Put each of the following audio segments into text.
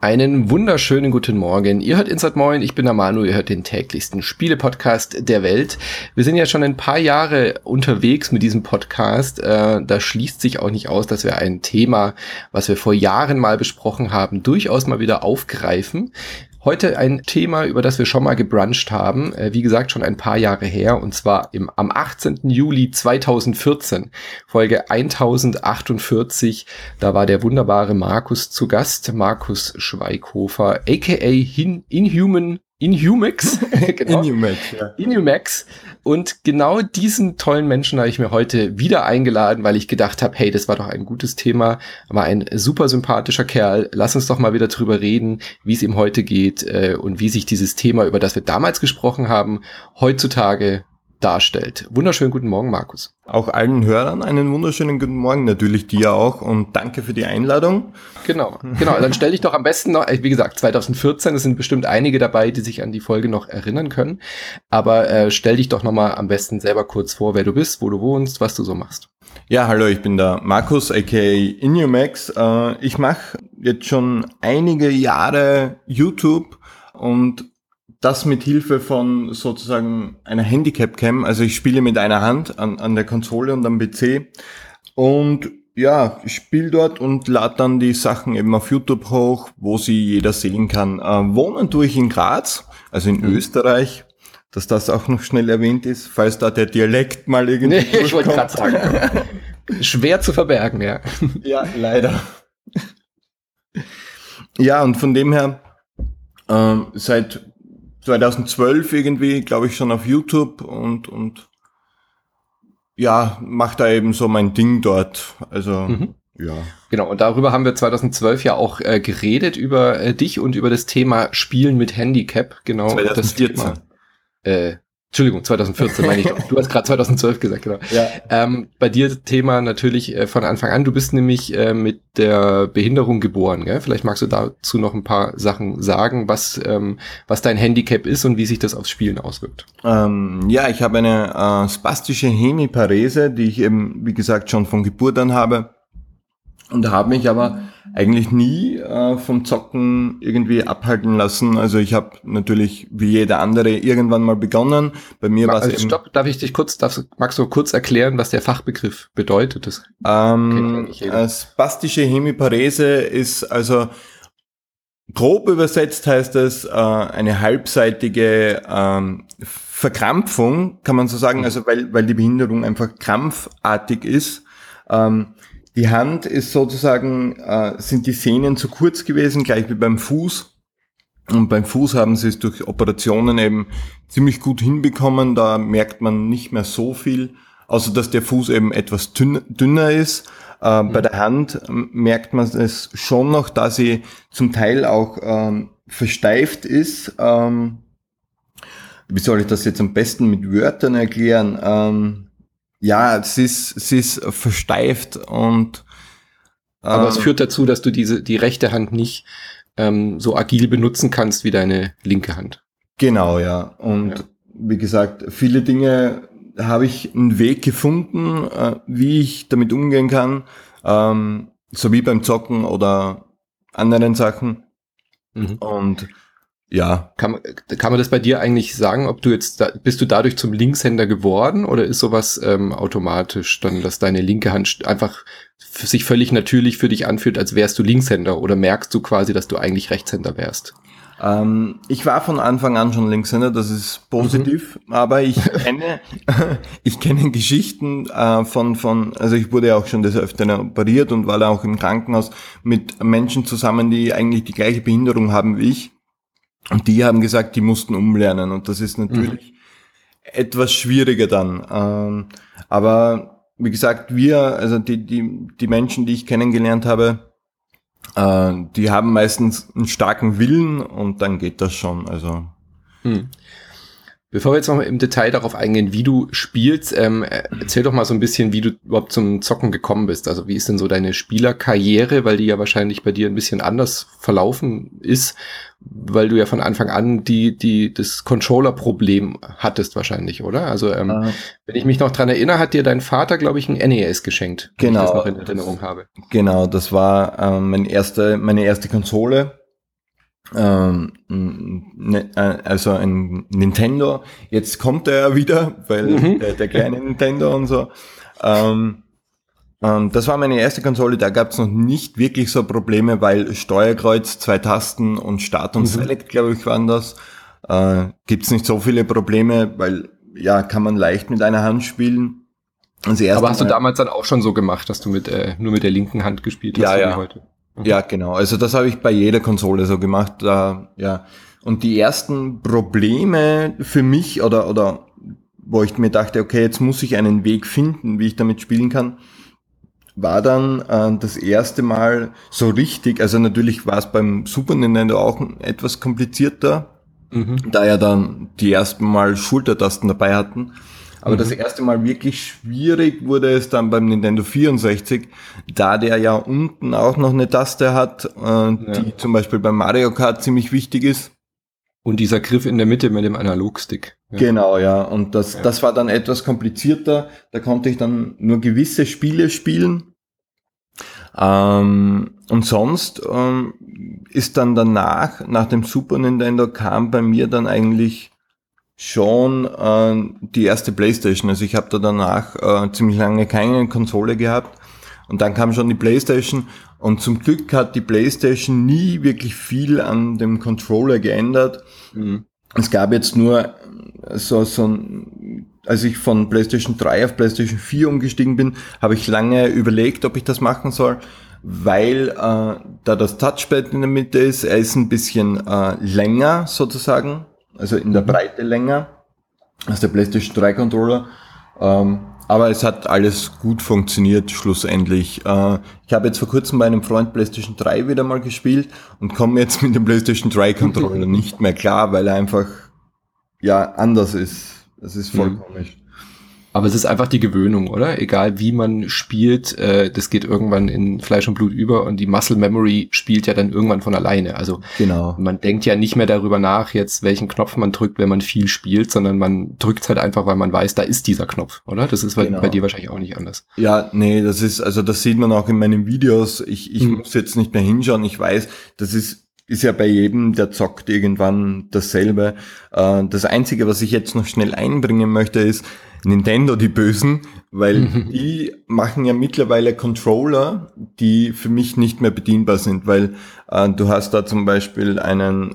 Einen wunderschönen guten Morgen. Ihr hört Inside Moin, ich bin der Manu, ihr hört den täglichsten Spiele-Podcast der Welt. Wir sind ja schon ein paar Jahre unterwegs mit diesem Podcast. Da schließt sich auch nicht aus, dass wir ein Thema, was wir vor Jahren mal besprochen haben, durchaus mal wieder aufgreifen. Heute ein Thema, über das wir schon mal gebruncht haben, wie gesagt schon ein paar Jahre her, und zwar am 18. Juli 2014, Folge 1048, da war der wunderbare Markus zu Gast, Markus Schweighofer, aka Inhumex, genau. Inhumex. Und genau diesen tollen Menschen habe ich mir heute wieder eingeladen, weil ich gedacht habe, hey, das war doch ein gutes Thema, war ein super sympathischer Kerl. Lass uns doch mal wieder drüber reden, wie es ihm heute geht und wie sich dieses Thema, über das wir damals gesprochen haben, heutzutage darstellt. Wunderschönen guten Morgen, Markus. Auch allen Hörern einen wunderschönen guten Morgen, natürlich dir auch, und danke für die Einladung. Genau. Dann stell dich doch am besten noch, wie gesagt, 2014, es sind bestimmt einige dabei, die sich an die Folge noch erinnern können, aber stell dich doch nochmal am besten selber kurz vor, wer du bist, wo du wohnst, was du so machst. Ja, hallo, ich bin der Markus, aka Inhumex. Ich mache jetzt schon einige Jahre YouTube und das mit Hilfe von sozusagen einer Handicap-Cam. Also ich spiele mit einer Hand an der Konsole und am PC. Und ja, ich spiele dort und lade dann die Sachen eben auf YouTube hoch, wo sie jeder sehen kann. Wohnen tue ich in Graz, also in Österreich, dass das auch noch schnell erwähnt ist, falls da der Dialekt mal irgendwie durchkommt. Ich wollte gerade sagen. Schwer zu verbergen, ja. Ja, leider. Ja, und von dem her seit 2012 irgendwie, glaube ich, schon auf YouTube und ja, mach da eben so mein Ding dort. Also, ja. Genau, und darüber haben wir 2012 ja auch geredet, über dich und über das Thema Spielen mit Handicap. Genau. 2014. Das Thema, Entschuldigung, 2014 meine ich doch. Du hast gerade 2012 gesagt, genau. Ja. Bei dir Thema natürlich von Anfang an. Du bist nämlich mit der Behinderung geboren, gell? Vielleicht magst du dazu noch ein paar Sachen sagen, was dein Handicap ist und wie sich das aufs Spielen auswirkt. Ja, ich habe eine spastische Hemiparese, die ich eben, wie gesagt, schon von Geburt an habe. Und habe mich aber eigentlich nie vom Zocken irgendwie abhalten lassen. Also ich habe natürlich wie jeder andere irgendwann mal begonnen. Bei mir war es eben... Stopp, magst du kurz erklären, was der Fachbegriff bedeutet? Das spastische Hemiparese ist also, grob übersetzt heißt es, eine halbseitige Verkrampfung, kann man so sagen, also weil die Behinderung einfach krampfartig ist. Die Hand ist sozusagen, sind die Sehnen zu kurz gewesen, gleich wie beim Fuß. Und beim Fuß haben sie es durch Operationen eben ziemlich gut hinbekommen. Da merkt man nicht mehr so viel, außer dass der Fuß eben etwas dünner ist. Bei der Hand merkt man es schon noch, da sie zum Teil auch versteift ist. Wie soll ich das jetzt am besten mit Wörtern erklären? Ja, sie ist versteift und aber es führt dazu, dass du die rechte Hand nicht so agil benutzen kannst wie deine linke Hand. Genau, ja. Und wie gesagt, viele Dinge habe ich einen Weg gefunden, wie ich damit umgehen kann, so wie beim Zocken oder anderen Sachen. Und ja. Kann man das bei dir eigentlich sagen, ob du jetzt, bist du dadurch zum Linkshänder geworden oder ist sowas automatisch dann, dass deine linke Hand einfach sich völlig natürlich für dich anfühlt, als wärst du Linkshänder, oder merkst du quasi, dass du eigentlich Rechtshänder wärst? Ich war von Anfang an schon Linkshänder, das ist positiv, aber ich kenne Geschichten also ich wurde ja auch schon des Öfteren operiert und war da auch im Krankenhaus mit Menschen zusammen, die eigentlich die gleiche Behinderung haben wie ich. Und die haben gesagt, die mussten umlernen, und das ist natürlich etwas schwieriger dann. Aber wie gesagt, also die Menschen, die ich kennengelernt habe, die haben meistens einen starken Willen und dann geht das schon. Also. Bevor wir jetzt noch mal im Detail darauf eingehen, wie du spielst, erzähl doch mal so ein bisschen, wie du überhaupt zum Zocken gekommen bist. Also wie ist denn so deine Spielerkarriere, weil die ja wahrscheinlich bei dir ein bisschen anders verlaufen ist, weil du ja von Anfang an das Controller-Problem hattest wahrscheinlich, oder? Also wenn ich mich noch dran erinnere, hat dir dein Vater, glaube ich, ein NES geschenkt, wenn ich das noch in Erinnerung habe. Genau, das war meine erste Konsole. also ein Nintendo. Jetzt kommt er ja wieder, weil der kleine Nintendo und so. Das war meine erste Konsole, da gab es noch nicht wirklich so Probleme, weil Steuerkreuz, 2 Tasten und Start und Select, glaube ich, waren das. Gibt's nicht so viele Probleme, weil ja, kann man leicht mit einer Hand spielen. Aber hast du damals dann auch schon so gemacht, dass du nur mit der linken Hand gespielt hast, ja, wie heute? Ja, genau. Also das habe ich bei jeder Konsole so gemacht. Ja. Und die ersten Probleme für mich oder wo ich mir dachte, okay, jetzt muss ich einen Weg finden, wie ich damit spielen kann, war dann das erste Mal so richtig. Also natürlich war es beim Super Nintendo auch etwas komplizierter, da ja dann die ersten Mal Schultertasten dabei hatten. Aber das erste Mal wirklich schwierig wurde es dann beim Nintendo 64, da der ja unten auch noch eine Taste hat, die zum Beispiel beim Mario Kart ziemlich wichtig ist. Und dieser Griff in der Mitte mit dem Analogstick. Ja. Genau, ja. Und das war dann etwas komplizierter. Da konnte ich dann nur gewisse Spiele spielen. Und sonst ist dann danach, nach dem Super Nintendo, kam bei mir dann eigentlich schon die erste PlayStation. Also ich habe da danach ziemlich lange keine Konsole gehabt und dann kam schon die PlayStation und zum Glück hat die PlayStation nie wirklich viel an dem Controller geändert. Es gab jetzt nur als ich von PlayStation 3 auf PlayStation 4 umgestiegen bin, habe ich lange überlegt, ob ich das machen soll, weil da das Touchpad in der Mitte ist, er ist ein bisschen länger sozusagen, also in der Breite länger als der PlayStation 3 Controller. Aber es hat alles gut funktioniert schlussendlich. Ich habe jetzt vor kurzem bei einem Freund PlayStation 3 wieder mal gespielt und komme jetzt mit dem PlayStation 3 Controller nicht mehr klar, weil er einfach anders ist. Das ist voll komisch. Aber es ist einfach die Gewöhnung, oder? Egal wie man spielt, das geht irgendwann in Fleisch und Blut über und die Muscle Memory spielt ja dann irgendwann von alleine. Also genau. Man denkt ja nicht mehr darüber nach, jetzt welchen Knopf man drückt, wenn man viel spielt, sondern man drückt halt einfach, weil man weiß, da ist dieser Knopf, oder? Das ist bei dir wahrscheinlich auch nicht anders. Ja, nee, das sieht man auch in meinen Videos. Ich muss jetzt nicht mehr hinschauen. Ich weiß, das ist ja bei jedem, der zockt, irgendwann dasselbe. Das Einzige, was ich jetzt noch schnell einbringen möchte, ist Nintendo, die Bösen, weil die machen ja mittlerweile Controller, die für mich nicht mehr bedienbar sind, weil du hast da zum Beispiel einen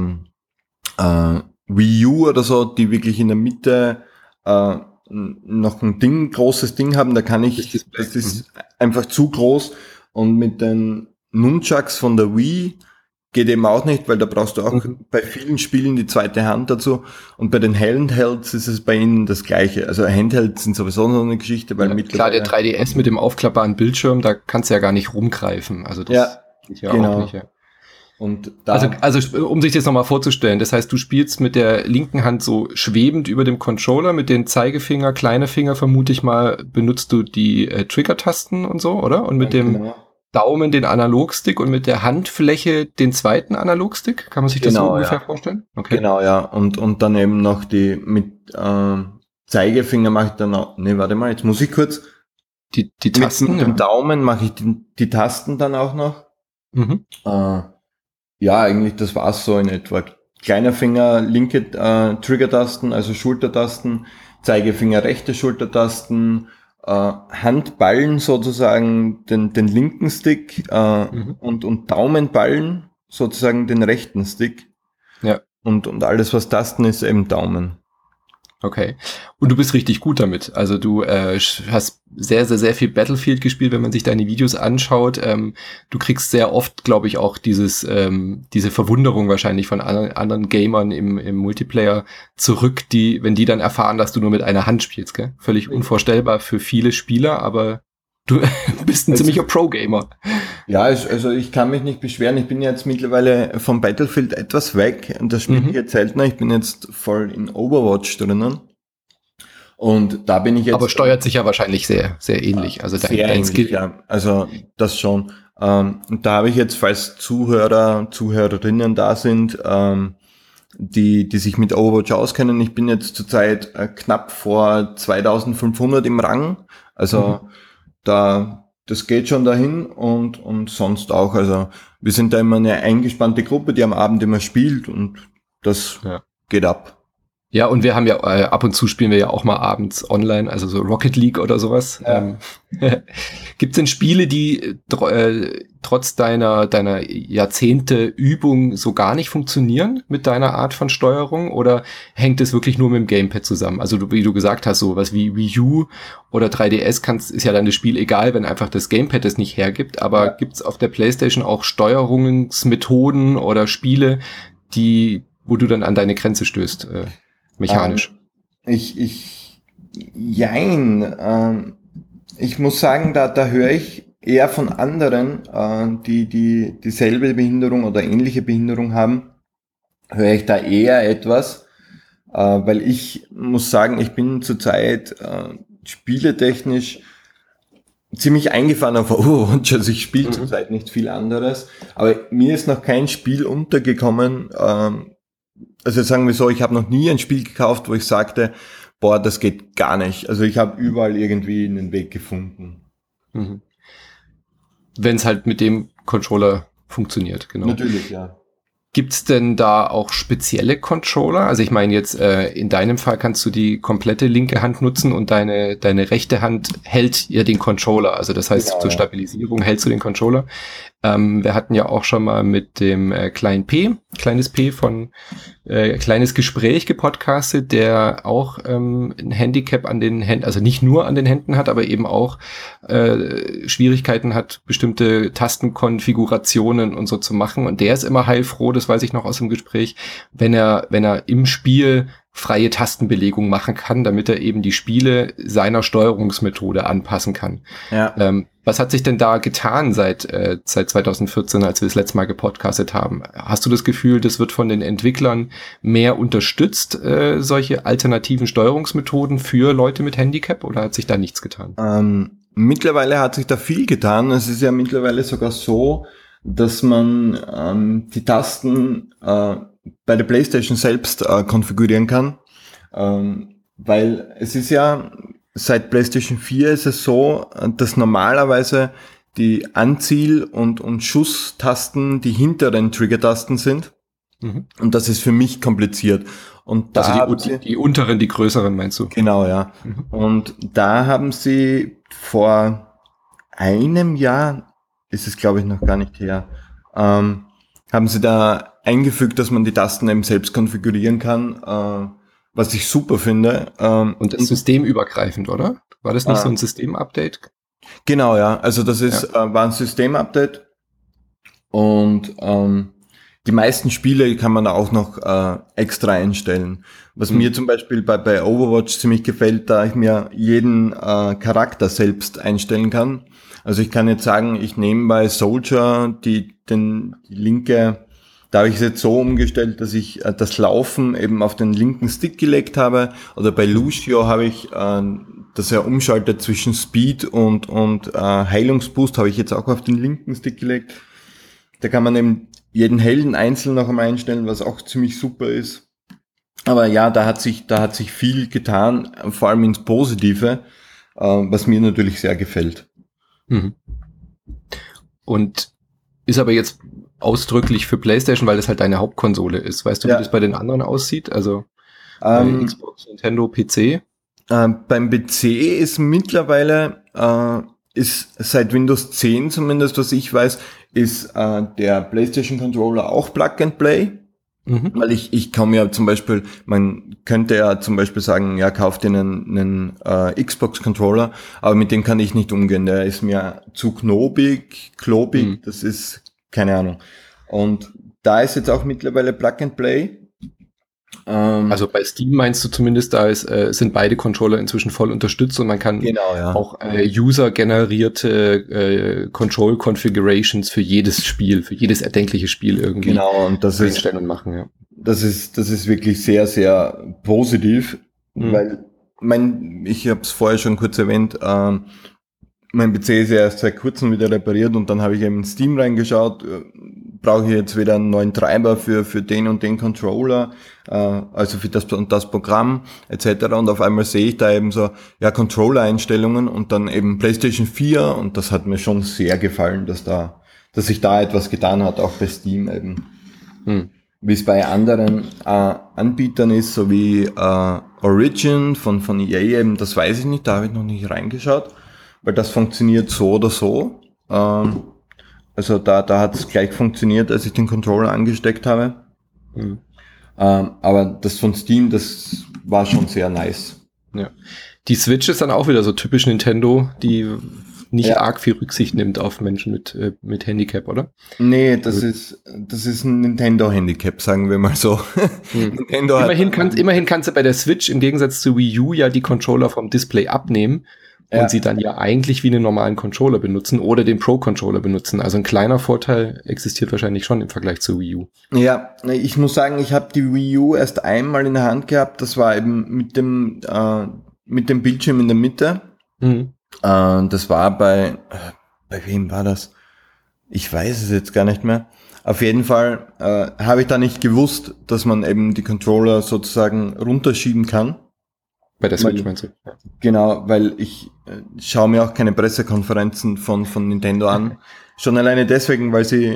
Wii U oder so, die wirklich in der Mitte noch ein großes Ding haben, das ist einfach zu groß und mit den Nunchucks von der Wii geht eben auch nicht, weil da brauchst du auch bei vielen Spielen die zweite Hand dazu. Und bei den Handhelds ist es bei ihnen das Gleiche. Also Handhelds sind sowieso noch eine Geschichte, weil mittlerweile... Klar, der 3DS mit dem aufklappbaren Bildschirm, da kannst du ja gar nicht rumgreifen. Also das geht ja genau. Auch nicht. Ja. Und da also um sich das nochmal vorzustellen, das heißt, du spielst mit der linken Hand so schwebend über dem Controller, mit den Zeigefinger, kleine Finger vermute ich mal, benutzt du die Trigger-Tasten und so, oder? Und mit dem Daumen den Analogstick und mit der Handfläche den zweiten Analogstick? Kann man sich das so ungefähr vorstellen? Okay. Genau, ja. Und dann eben noch die mit Zeigefinger mache ich dann auch. Nee, warte mal, jetzt muss ich kurz. Die Tasten. Mit dem Daumen mache ich die Tasten dann auch noch. Eigentlich, das war's so in etwa. Kleiner Finger, linke Trigger-Tasten, also Schultertasten, Zeigefinger, rechte Schultertasten, Handballen sozusagen den linken Stick und Daumenballen sozusagen den rechten Stick. Ja. Und alles, was Tasten ist, eben Daumen. Okay. Und du bist richtig gut damit. Also du hast sehr, sehr, sehr viel Battlefield gespielt, wenn man sich deine Videos anschaut. Du kriegst sehr oft, glaube ich, auch diese Verwunderung wahrscheinlich von anderen Gamern im Multiplayer zurück, wenn die dann erfahren, dass du nur mit einer Hand spielst, gell? Völlig unvorstellbar für viele Spieler, aber du bist ein ziemlicher Pro-Gamer. Ja, also ich kann mich nicht beschweren. Ich bin jetzt mittlerweile vom Battlefield etwas weg und das spiele ich jetzt seltener. Ich bin jetzt voll in Overwatch drinnen. Und da bin ich jetzt... Aber steuert sich ja wahrscheinlich sehr, sehr ähnlich. Also dein Skill. Ja, also das schon. Und da habe ich jetzt, falls Zuhörerinnen da sind, die sich mit Overwatch auskennen, ich bin jetzt zurzeit knapp vor 2500 im Rang. Also da das geht schon dahin und sonst auch. Also wir sind da immer eine eingespannte Gruppe, die am Abend immer spielt und das geht ab. Ja, und wir haben ja ab und zu spielen wir ja auch mal abends online, also so Rocket League oder sowas. Ja. Gibt es denn Spiele, die trotz deiner Jahrzehnte Übung so gar nicht funktionieren mit deiner Art von Steuerung? Oder hängt es wirklich nur mit dem Gamepad zusammen? Also wie du gesagt hast, so was wie Wii U oder 3DS ist ja dann das Spiel egal, wenn einfach das Gamepad es nicht hergibt. Aber gibt es auf der PlayStation auch Steuerungsmethoden oder Spiele, wo du dann an deine Grenze stößt? Mechanisch. Jein. Ich muss sagen, da höre ich eher von anderen, die dieselbe Behinderung oder ähnliche Behinderung haben, höre ich da eher etwas, weil ich muss sagen, ich bin zurzeit spieletechnisch ziemlich eingefahren auf Overwatch, also ich spiele zurzeit nicht viel anderes, aber mir ist noch kein Spiel untergekommen, also sagen wir so, ich habe noch nie ein Spiel gekauft, wo ich sagte, boah, das geht gar nicht. Also ich habe überall irgendwie einen Weg gefunden. Mhm. Wenn es halt mit dem Controller funktioniert, genau. Natürlich, ja. Gibt's denn da auch spezielle Controller? Also ich meine jetzt, in deinem Fall kannst du die komplette linke Hand nutzen und deine rechte Hand hält ja den Controller. Also das heißt, zur Stabilisierung hältst du den Controller. Wir hatten ja auch schon mal mit dem kleines P von kleines Gespräch gepodcastet, der auch ein Handicap an den Händen, also nicht nur an den Händen hat, aber eben auch Schwierigkeiten hat, bestimmte Tastenkonfigurationen und so zu machen. Und der ist immer heilfroh, das weiß ich noch aus dem Gespräch, wenn er im Spiel freie Tastenbelegung machen kann, damit er eben die Spiele seiner Steuerungsmethode anpassen kann. Ja. Was hat sich denn da getan seit 2014, als wir das letzte Mal gepodcastet haben? Hast du das Gefühl, das wird von den Entwicklern mehr unterstützt, solche alternativen Steuerungsmethoden für Leute mit Handicap, oder hat sich da nichts getan? Mittlerweile hat sich da viel getan. Es ist ja mittlerweile sogar so, dass man die Tasten bei der PlayStation selbst konfigurieren kann, weil es ist ja seit PlayStation 4 ist es so, dass normalerweise die Anziel- und Schusstasten die hinteren Trigger-Tasten sind. Und das ist für mich kompliziert. Und da also die unteren, die größeren meinst du? Genau, ja. Und da haben sie vor einem Jahr, ist es glaube ich noch gar nicht her, haben sie da eingefügt, dass man die Tasten eben selbst konfigurieren kann, was ich super finde. Und das systemübergreifend, oder? War das nicht so ein Systemupdate? Genau, ja. Also das war ein Systemupdate und die meisten Spiele kann man auch noch extra einstellen. Was mir zum Beispiel bei Overwatch ziemlich gefällt, da ich mir jeden Charakter selbst einstellen kann. Also ich kann jetzt sagen, ich nehme bei Soldier die linke, da habe ich es jetzt so umgestellt, dass ich das Laufen eben auf den linken Stick gelegt habe. Oder bei Lucio habe ich, dass er umschaltet zwischen Speed und Heilungsboost, habe ich jetzt auch auf den linken Stick gelegt. Da kann man eben jeden Helden einzeln noch einmal einstellen, was auch ziemlich super ist. Aber ja, da hat sich viel getan, vor allem ins Positive, was mir natürlich sehr gefällt. Und ist aber jetzt ausdrücklich für PlayStation, weil das halt deine Hauptkonsole ist. Weißt du, wie das bei den anderen aussieht? Also Xbox, Nintendo, PC? Beim PC ist mittlerweile, ist seit Windows 10 zumindest, was ich weiß, ist der PlayStation Controller auch Plug and Play. Weil ich kann ja zum Beispiel, man könnte ja zum Beispiel sagen, ja, kauf dir einen Xbox Controller, aber mit dem kann ich nicht umgehen. Der ist mir zu klobig, das ist keine Ahnung. Und da ist jetzt auch mittlerweile Plug and Play. Also bei Steam meinst du zumindest, da sind beide Controller inzwischen voll unterstützt und man kann auch user-generierte Control-Configurations für jedes Spiel, für jedes erdenkliche Spiel irgendwie und das einstellen und machen. Ja. Das ist wirklich sehr, sehr positiv, weil ich habe es vorher schon kurz erwähnt, mein PC ist ja erst seit kurzem wieder repariert und dann habe ich eben in Steam reingeschaut, brauche ich jetzt wieder einen neuen Treiber für den und den Controller, also für das und das Programm etc. Und auf einmal sehe ich da eben so, ja, Controller-Einstellungen und dann eben PlayStation 4 und das hat mir schon sehr gefallen, dass sich da etwas getan hat, auch bei Steam eben. Wie es bei anderen Anbietern ist, so wie Origin von EA eben, das weiß ich nicht, da habe ich noch nicht reingeschaut, weil das funktioniert so oder so. Also da hat es gleich funktioniert, als ich den Controller angesteckt habe. Aber das von Steam, das war schon sehr nice. Ja. Die Switch ist dann auch wieder so typisch Nintendo, die nicht arg viel Rücksicht nimmt auf Menschen mit Handicap, oder? Nee, das ist ein Nintendo-Handicap, sagen wir mal so. Nintendo immerhin kannst du bei der Switch im Gegensatz zu Wii U ja die Controller vom Display abnehmen und sie dann ja eigentlich wie einen normalen Controller benutzen oder den Pro-Controller benutzen. Also ein kleiner Vorteil existiert wahrscheinlich schon im Vergleich zu Wii U. Ja, ich muss sagen, ich habe die Wii U erst einmal in der Hand gehabt. Das war eben mit dem Bildschirm in der Mitte. Das war bei wem war das? Ich weiß es jetzt gar nicht mehr. Auf jeden Fall habe ich da nicht gewusst, dass man eben die Controller sozusagen runterschieben kann. Bei der Switch meinst du? Ja. Genau, weil ich schaue mir auch keine Pressekonferenzen von Nintendo an. Schon alleine deswegen, weil sie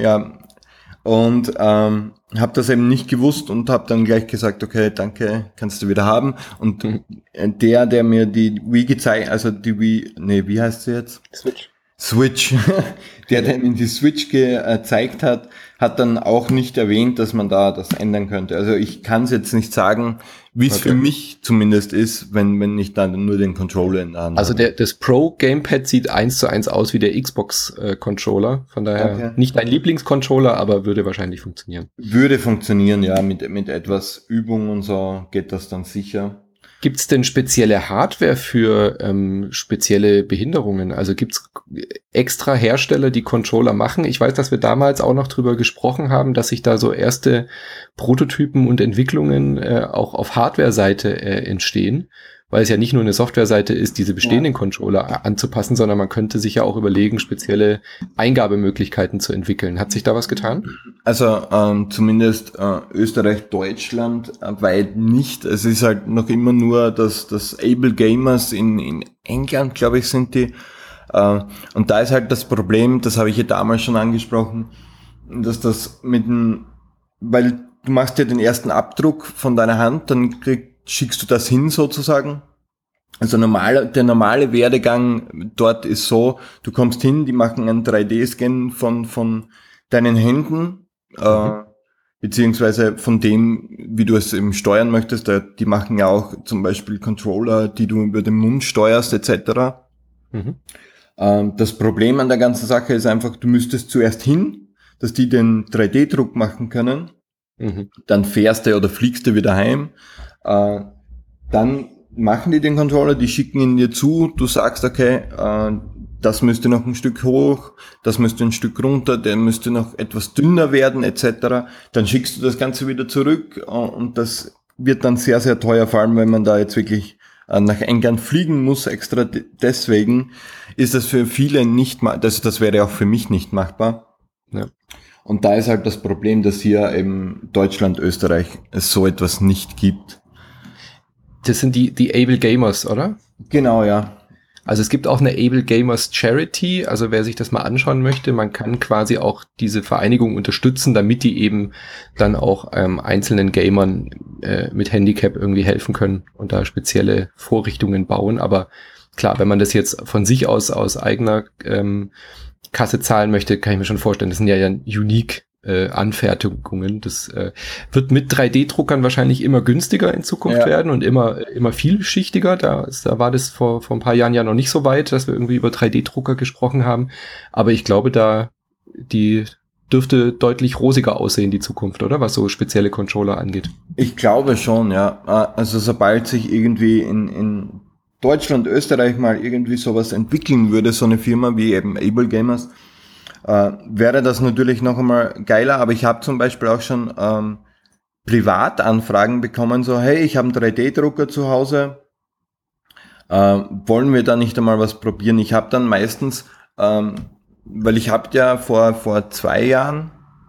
und habe das eben nicht gewusst und habe dann gleich gesagt, okay, danke, kannst du wieder haben. Und der mir die Wii gezeigt, also die Wii, wie heißt sie jetzt? Switch, der mir die Switch gezeigt hat dann auch nicht erwähnt, dass man da das ändern könnte. Also ich kann es jetzt nicht sagen, wie es für mich zumindest ist, wenn ich dann nur den Controller in der Hand habe. Also das Pro Gamepad sieht 1:1 aus wie der Xbox Controller. Von daher nicht dein Lieblingscontroller, aber würde wahrscheinlich funktionieren. Würde funktionieren, ja. Mit etwas Übung und so geht das dann sicher. Gibt's denn spezielle Hardware für spezielle Behinderungen? Also gibt's extra Hersteller, die Controller machen? Ich weiß, dass wir damals auch noch drüber gesprochen haben, dass sich da so erste Prototypen und Entwicklungen auch auf Hardware-Seite entstehen, weil es ja nicht nur eine Software-Seite ist, diese bestehenden Controller anzupassen, sondern man könnte sich ja auch überlegen, spezielle Eingabemöglichkeiten zu entwickeln. Hat sich da was getan? Also zumindest Österreich, Deutschland weit nicht. Es ist halt noch immer nur das Able Gamers in England, glaube ich, sind die. Und da ist halt das Problem, das habe ich ja damals schon angesprochen, dass das weil du machst ja den ersten Abdruck von deiner Hand, dann schickst du das hin sozusagen. Also der normale Werdegang dort ist so, du kommst hin, die machen einen 3D-Scan von deinen Händen, beziehungsweise von dem, wie du es eben steuern möchtest. Die machen ja auch zum Beispiel Controller, die du über den Mund steuerst, etc. Das Problem an der ganzen Sache ist einfach, du müsstest zuerst hin, dass die den 3D-Druck machen können. Dann fährst du oder fliegst du wieder heim. Dann machen die den Controller, die schicken ihn dir zu, du sagst, okay, das müsste noch ein Stück hoch, das müsste ein Stück runter, der müsste noch etwas dünner werden, etc. Dann schickst du das Ganze wieder zurück und das wird dann sehr, sehr teuer, vor allem wenn man da jetzt wirklich nach England fliegen muss, extra deswegen ist das für viele nicht machbar, das wäre auch für mich nicht machbar. Ja. Und da ist halt das Problem, dass hier eben Deutschland, Österreich es so etwas nicht gibt. Das sind die Able Gamers, oder? Genau, ja. Also es gibt auch eine Able Gamers Charity, also wer sich das mal anschauen möchte, man kann quasi auch diese Vereinigung unterstützen, damit die eben dann auch einzelnen Gamern mit Handicap irgendwie helfen können und da spezielle Vorrichtungen bauen. Aber klar, wenn man das jetzt von sich aus eigener Kasse zahlen möchte, kann ich mir schon vorstellen, das sind ja unique Anfertigungen. Das wird mit 3D-Druckern wahrscheinlich immer günstiger in Zukunft werden und immer vielschichtiger. Da war das vor ein paar Jahren ja noch nicht so weit, dass wir irgendwie über 3D-Drucker gesprochen haben. Aber ich glaube, die dürfte deutlich rosiger aussehen, die Zukunft, oder? Was so spezielle Controller angeht. Ich glaube schon, ja. Also sobald sich irgendwie in Deutschland, Österreich mal irgendwie sowas entwickeln würde, so eine Firma wie eben Able Gamers, wäre das natürlich noch einmal geiler, aber ich habe zum Beispiel auch schon Privatanfragen bekommen, so hey, ich habe einen 3D-Drucker zu Hause, wollen wir da nicht einmal was probieren? Ich habe dann meistens, weil ich habe ja vor 2 Jahren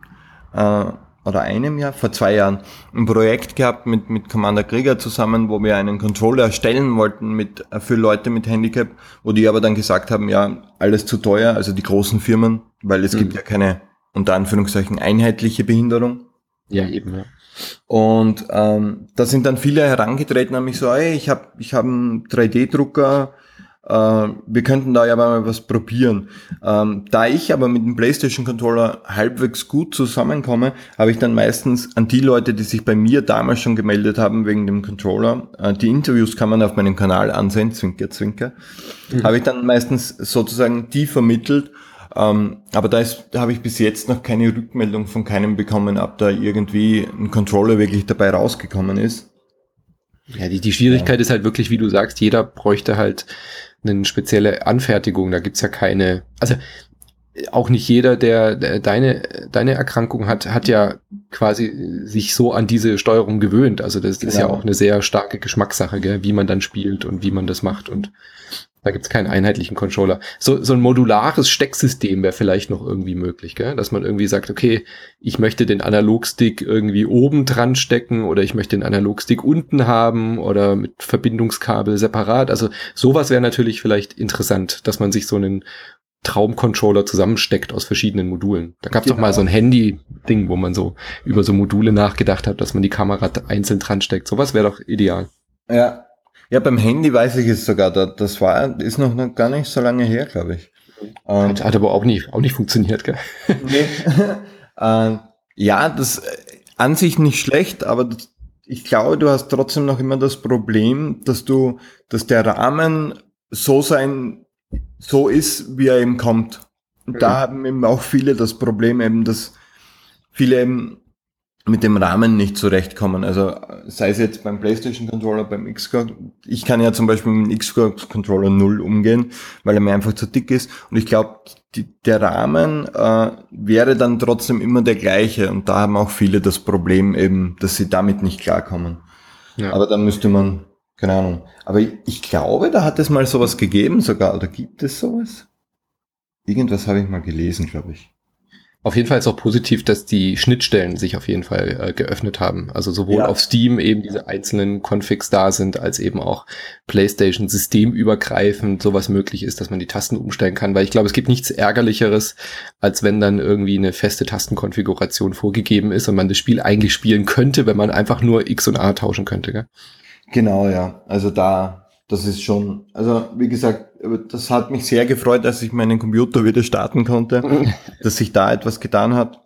oder vor 2 Jahren, ein Projekt gehabt mit Commander Krieger zusammen, wo wir einen Controller erstellen wollten für Leute mit Handicap, wo die aber dann gesagt haben, ja, alles zu teuer, also die großen Firmen, weil es gibt ja keine, unter Anführungszeichen, einheitliche Behinderung. Ja, eben, ja. Und da sind dann viele herangetreten und mich so, ey, ich hab einen 3D-Drucker, wir könnten da ja mal was probieren. Da ich aber mit dem PlayStation-Controller halbwegs gut zusammenkomme, habe ich dann meistens an die Leute, die sich bei mir damals schon gemeldet haben wegen dem Controller, die Interviews kann man auf meinem Kanal ansehen, Zwinker, Zwinker, habe ich dann meistens sozusagen die vermittelt. Aber da habe ich bis jetzt noch keine Rückmeldung von keinem bekommen, ob da irgendwie ein Controller wirklich dabei rausgekommen ist. Ja, die Schwierigkeit ist halt wirklich, wie du sagst, jeder bräuchte halt eine spezielle Anfertigung. Da gibt's ja keine, also auch nicht jeder, der deine Erkrankung hat ja quasi sich so an diese Steuerung gewöhnt. Also das ist ja auch eine sehr starke Geschmackssache, gell, wie man dann spielt und wie man das macht, und da gibt's keinen einheitlichen Controller. So ein modulares Stecksystem wäre vielleicht noch irgendwie möglich, gell? Dass man irgendwie sagt, okay, ich möchte den Analogstick irgendwie oben dran stecken oder ich möchte den Analogstick unten haben oder mit Verbindungskabel separat. Also sowas wäre natürlich vielleicht interessant, dass man sich so einen Traumcontroller zusammensteckt aus verschiedenen Modulen. Da gab's doch mal so ein Handy-Ding, wo man so über so Module nachgedacht hat, dass man die Kamera einzeln dran steckt. Sowas wäre doch ideal. Ja, beim Handy weiß ich es sogar. Ist noch gar nicht so lange her, glaube ich. Hat aber auch nicht funktioniert, gell? Nee. Ja, das an sich nicht schlecht, aber ich glaube, du hast trotzdem noch immer das Problem, dass der Rahmen so ist, wie er eben kommt. Und da haben eben auch viele das Problem eben, dass viele eben mit dem Rahmen nicht zurechtkommen. Also sei es jetzt beim PlayStation-Controller, beim Xbox. Ich kann ja zum Beispiel mit dem Xbox-Controller 0 umgehen, weil er mir einfach zu dick ist. Und ich glaube, der Rahmen wäre dann trotzdem immer der gleiche. Und da haben auch viele das Problem eben, dass sie damit nicht klarkommen. Ja. Aber da müsste man, keine Ahnung. Aber ich glaube, da hat es mal sowas gegeben sogar. Oder gibt es sowas? Irgendwas habe ich mal gelesen, glaube ich. Auf jeden Fall ist auch positiv, dass die Schnittstellen sich auf jeden Fall geöffnet haben. Also sowohl auf Steam eben diese einzelnen Configs da sind, als eben auch PlayStation systemübergreifend sowas möglich ist, dass man die Tasten umstellen kann. Weil ich glaube, es gibt nichts Ärgerlicheres, als wenn dann irgendwie eine feste Tastenkonfiguration vorgegeben ist und man das Spiel eigentlich spielen könnte, wenn man einfach nur X und A tauschen könnte, gell? Genau, ja. Also das ist schon, also wie gesagt, das hat mich sehr gefreut, dass ich meinen Computer wieder starten konnte, dass sich da etwas getan hat.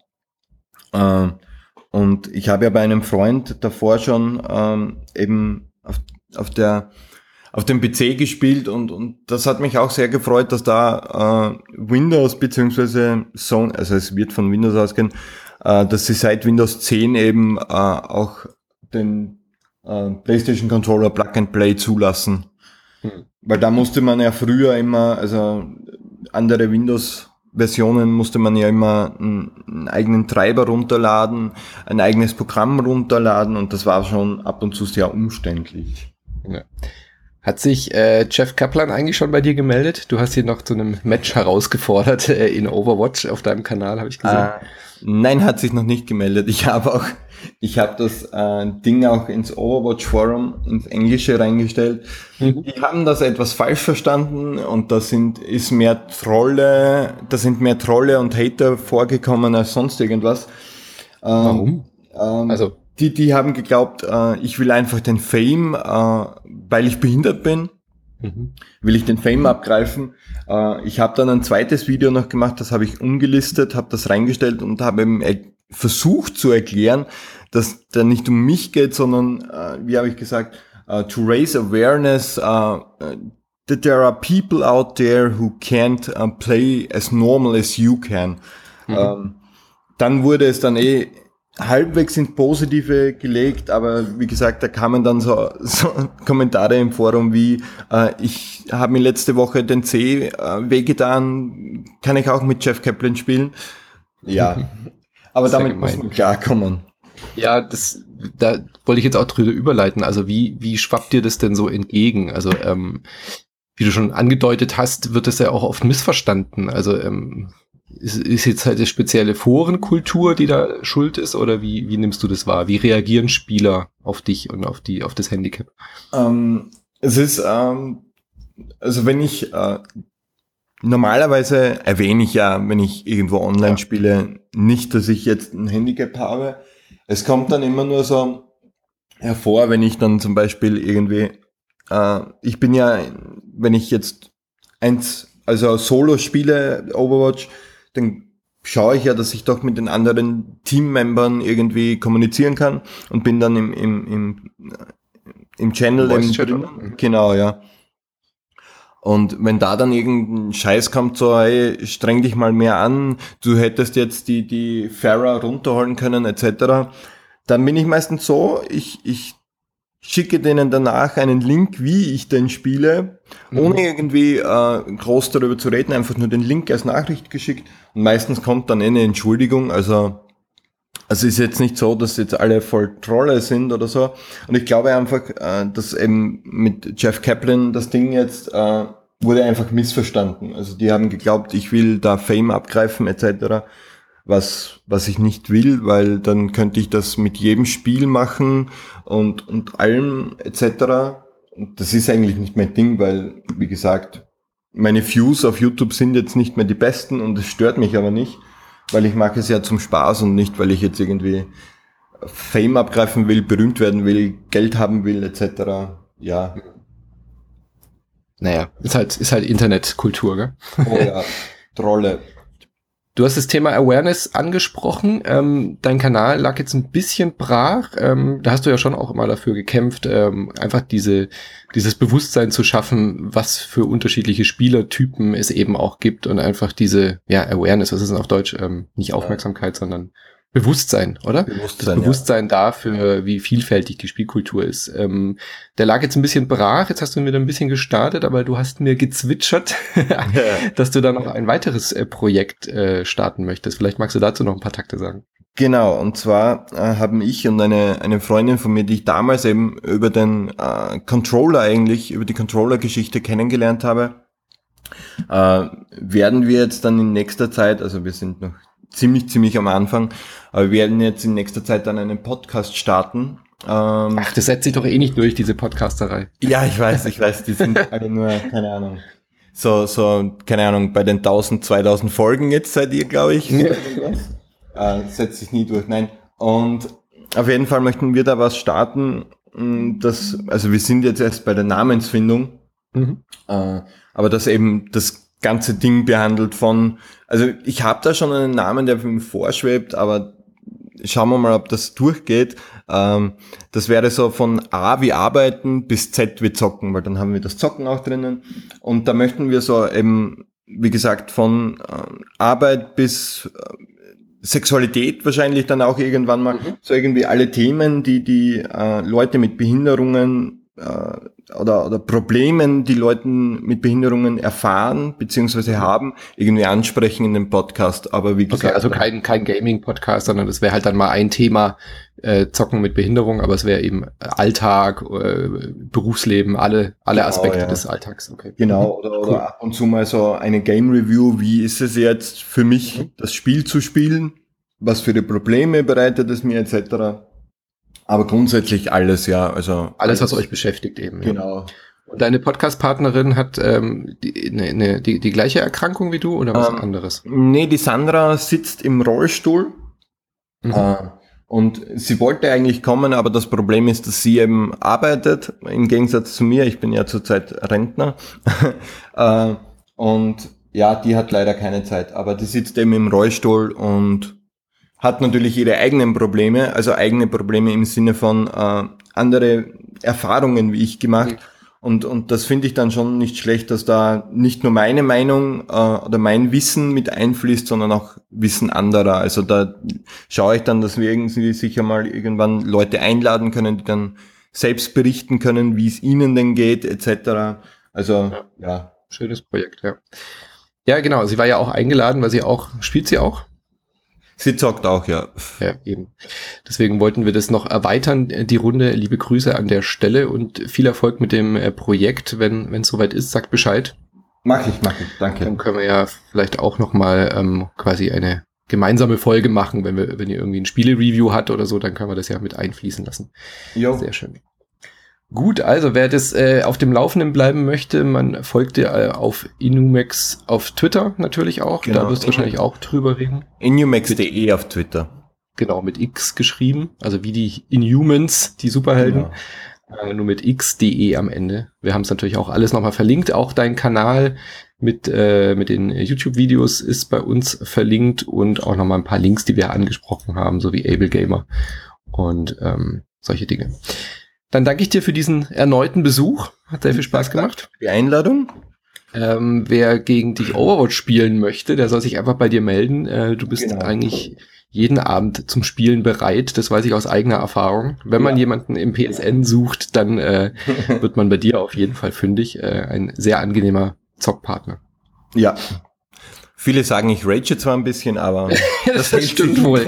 Und ich habe ja bei einem Freund davor schon eben auf dem PC gespielt und das hat mich auch sehr gefreut, dass da Windows beziehungsweise Sony, also es wird von Windows ausgehen, dass sie seit Windows 10 eben auch den PlayStation Controller Plug and Play zulassen. Weil da musste man ja früher immer, also andere Windows-Versionen musste man ja immer einen eigenen Treiber runterladen, ein eigenes Programm runterladen und das war schon ab und zu sehr umständlich. Ja. Hat sich Jeff Kaplan eigentlich schon bei dir gemeldet? Du hast ihn noch zu einem Match herausgefordert in Overwatch auf deinem Kanal, habe ich gesehen. Nein, hat sich noch nicht gemeldet. Ich habe das Ding auch ins Overwatch Forum, ins Englische reingestellt. Die haben das etwas falsch verstanden und da sind mehr Trolle und Hater vorgekommen als sonst irgendwas. Warum? Also die haben geglaubt, ich will einfach den Fame, weil ich behindert bin, will ich den Fame abgreifen. Ich habe dann ein zweites Video noch gemacht, das habe ich umgelistet, habe das reingestellt und habe eben versucht zu erklären, dass da nicht um mich geht, sondern, wie habe ich gesagt, to raise awareness that there are people out there who can't play as normal as you can. Dann wurde es dann halbwegs ins Positive gelegt, aber wie gesagt, da kamen dann so Kommentare im Forum wie, ich habe mir letzte Woche den C wehgetan, kann ich auch mit Jeff Kaplan spielen? Ja, aber damit muss man klarkommen. Ja, da wollte ich jetzt auch drüber überleiten. Also wie schwappt dir das denn so entgegen? Also wie du schon angedeutet hast, wird das ja auch oft missverstanden. Also ist jetzt halt die spezielle Forenkultur, die da schuld ist, oder wie nimmst du das wahr? Wie reagieren Spieler auf dich und auf das Handicap? Es ist, also wenn ich, normalerweise erwähne ich ja, wenn ich irgendwo online spiele, nicht, dass ich jetzt ein Handicap habe. Es kommt dann immer nur so hervor, wenn ich dann zum Beispiel irgendwie, ich bin ja, wenn ich jetzt also Solo spiele, Overwatch, dann schaue ich ja, dass ich doch mit den anderen Teammembern irgendwie kommunizieren kann und bin dann im Channel. Genau, ja. Und wenn da dann irgendein Scheiß kommt, so, hey, streng dich mal mehr an, du hättest jetzt die Pharah runterholen können, etc., dann bin ich meistens so, ich schicke denen danach einen Link, wie ich den spiele, ohne irgendwie groß darüber zu reden, einfach nur den Link als Nachricht geschickt. Und meistens kommt dann eine Entschuldigung, also ist jetzt nicht so, dass jetzt alle voll Trolle sind oder so. Und ich glaube einfach, dass eben mit Jeff Kaplan das Ding jetzt wurde einfach missverstanden. Also die haben geglaubt, ich will da Fame abgreifen etc., was ich nicht will, weil dann könnte ich das mit jedem Spiel machen und allem etc. Und das ist eigentlich nicht mein Ding, weil, wie gesagt, meine Views auf YouTube sind jetzt nicht mehr die besten und es stört mich aber nicht, weil ich mache es ja zum Spaß und nicht, weil ich jetzt irgendwie Fame abgreifen will, berühmt werden will, Geld haben will etc. Ja. Naja, ist halt Internetkultur, gell? Oh ja, Trolle. Du hast das Thema Awareness angesprochen. Dein Kanal lag jetzt ein bisschen brach. Da hast du ja schon auch immer dafür gekämpft, einfach dieses Bewusstsein zu schaffen, was für unterschiedliche Spielertypen es eben auch gibt und einfach diese, Awareness, was ist denn auf Deutsch? Nicht Aufmerksamkeit, sondern Bewusstsein, oder? Bewusstsein dafür, wie vielfältig die Spielkultur ist. Der lag jetzt ein bisschen brach, jetzt hast du wieder ein bisschen gestartet, aber du hast mir gezwitschert, dass du da noch ein weiteres Projekt starten möchtest. Vielleicht magst du dazu noch ein paar Takte sagen. Genau, und zwar haben ich und eine Freundin von mir, die ich damals eben über den Controller über die Controller-Geschichte kennengelernt habe, werden wir jetzt dann in nächster Zeit, also wir sind noch ziemlich am Anfang, aber wir werden jetzt in nächster Zeit dann einen Podcast starten. Ach, das setzt sich doch eh nicht durch, diese Podcasterei. Ja, ich weiß, die sind alle nur, keine Ahnung, so, keine Ahnung, bei den 1000, 2000 Folgen jetzt seid ihr, glaube ich. Setzt sich nie durch, nein. Und auf jeden Fall möchten wir da was starten, also wir sind jetzt erst bei der Namensfindung, aber das eben das ganze Ding behandelt also ich habe da schon einen Namen, der mir vorschwebt, aber schauen wir mal, ob das durchgeht. Das wäre so von A wie Arbeiten bis Z wie Zocken, weil dann haben wir das Zocken auch drinnen. Und da möchten wir so eben, wie gesagt, von Arbeit bis Sexualität wahrscheinlich dann auch irgendwann mal, so irgendwie alle Themen, die Leute mit Behinderungen oder Problemen, die Leuten mit Behinderungen erfahren beziehungsweise haben, irgendwie ansprechen in dem Podcast. Aber wie gesagt, also kein Gaming-Podcast, sondern das wäre halt dann mal ein Thema, Zocken mit Behinderung, aber es wäre eben Alltag, Berufsleben, alle Aspekte des Alltags. Okay. Genau, oder ab und zu mal so eine Game-Review, wie ist es jetzt für mich, das Spiel zu spielen, was für die Probleme bereitet es mir etc. Aber grundsätzlich alles, ja. Also alles, was euch beschäftigt eben. Genau. Ja. Und deine Podcast-Partnerin hat die gleiche Erkrankung wie du oder was anderes? Nee, die Sandra sitzt im Rollstuhl. Und sie wollte eigentlich kommen, aber das Problem ist, dass sie eben arbeitet, im Gegensatz zu mir. Ich bin ja zurzeit Rentner. Und ja, die hat leider keine Zeit. Aber die sitzt eben im Rollstuhl und hat natürlich ihre eigenen Probleme, also eigene Probleme im Sinne von andere Erfahrungen wie ich gemacht. Und das finde ich dann schon nicht schlecht, dass da nicht nur meine Meinung oder mein Wissen mit einfließt, sondern auch Wissen anderer. Also da schaue ich dann, dass wir irgendwie sicher mal irgendwann Leute einladen können, die dann selbst berichten können, wie es ihnen denn geht, etc. Also ja. Schönes Projekt, ja. Ja, genau. Sie war ja auch eingeladen, weil spielt sie auch? Sie zockt auch, ja. Ja, eben. Deswegen wollten wir das noch erweitern, die Runde. Liebe Grüße an der Stelle und viel Erfolg mit dem Projekt. Wenn es soweit ist, sagt Bescheid. Mach ich, danke. Dann können wir ja vielleicht auch nochmal quasi eine gemeinsame Folge machen, wenn ihr irgendwie ein Spiele-Review hat oder so, dann können wir das ja mit einfließen lassen. Jo. Sehr schön. Gut, also wer das auf dem Laufenden bleiben möchte, man folgt dir auf Inumex auf Twitter natürlich auch. Genau. Da wirst du wahrscheinlich auch drüber reden. Inumex.de auf Twitter. Genau, mit X geschrieben, also wie die Inhumans, die Superhelden. Genau. Nur mit X.de am Ende. Wir haben es natürlich auch alles nochmal verlinkt. Auch dein Kanal mit den YouTube-Videos ist bei uns verlinkt und auch nochmal ein paar Links, die wir angesprochen haben, so wie Able Gamer und solche Dinge. Dann danke ich dir für diesen erneuten Besuch. Hat sehr viel Spaß gemacht. Die Einladung. Wer gegen dich Overwatch spielen möchte, der soll sich einfach bei dir melden. Du bist eigentlich jeden Abend zum Spielen bereit. Das weiß ich aus eigener Erfahrung. Wenn man jemanden im PSN sucht, dann wird man bei dir auf jeden Fall fündig. Ein sehr angenehmer Zockpartner. Ja. Viele sagen, ich rage zwar ein bisschen, aber das stimmt wohl.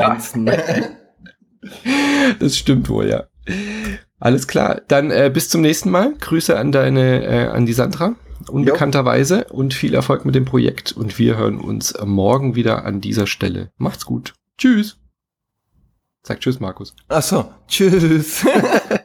Das stimmt wohl, ja. Alles klar. Dann bis zum nächsten Mal. Grüße an an die Sandra. Unbekannterweise und viel Erfolg mit dem Projekt und wir hören uns morgen wieder an dieser Stelle. Macht's gut. Tschüss. Sag tschüss, Markus. Ach so. Tschüss.